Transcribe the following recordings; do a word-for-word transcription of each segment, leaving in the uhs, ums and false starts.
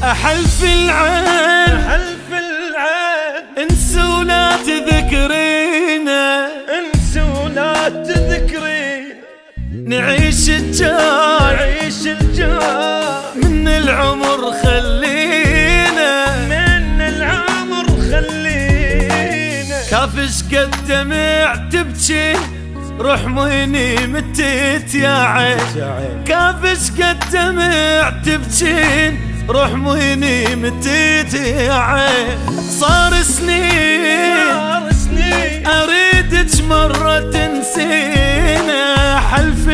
أحلف العين أحلف العين انسى ولا تذكرينا، انسى ولا تذكرين، نعيش الجاي نعيش الجاي من العمر خلينا، من العمر خلينا. كافش قد دمع تبكي روح مهني متيت يا عين، كافش قد دمع تبكي روح مهني متيت يا عين. صار سنين صار سنين اريدك مرة تنسينا، حلف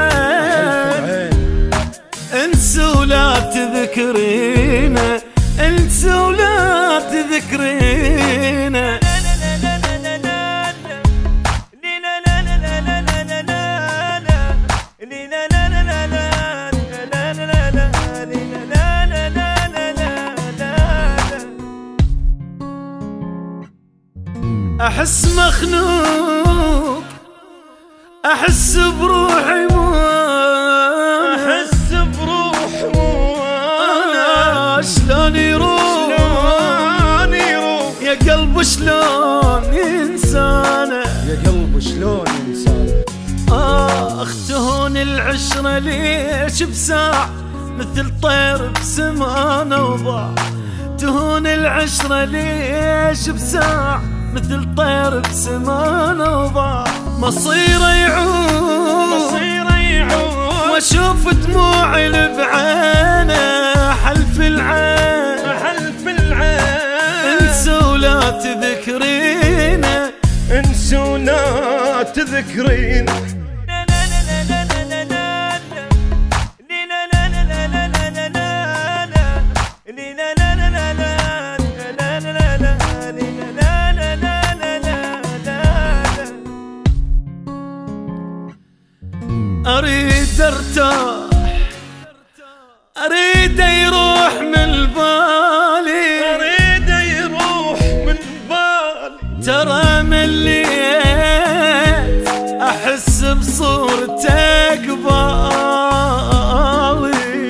العين انسى ولا تذكرينا، انسى ولا تذكرينا. أحس مخنوق أحس بروحي مو أحس بروحي مو أنا، شلون يروح شلون يروح يا قلب شلون ينسانا، يا قلب شلون ينسانا. آخ تهون العشرة ليش بساع مثل طير بسمانه وضاع، تهون العشرة ليش بساع مثل طير بسمانه وضاع. مصيره يعود مصيره يعود واشوف دموعي بعينه، حلف العين حلف العين انسى ولا تذكرينا، انسى ولا تذكرين. أريد أرتاح أريد يروح من بالي، أريد يروح من بالي، ترى مليت أحس بصورته قبالي،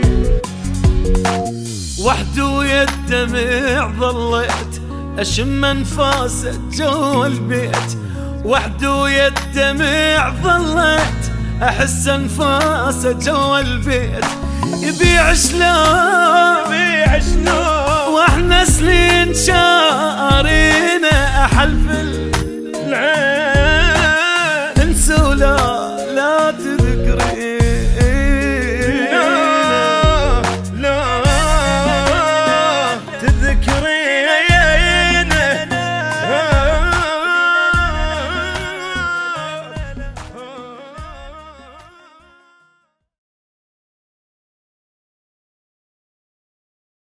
وحده ويا الدمع ظليت أشم أنفاسه جوا البيت، وحده ويا الدمع ظليت أحس أنفاسه جوا البيت. يبيع شلون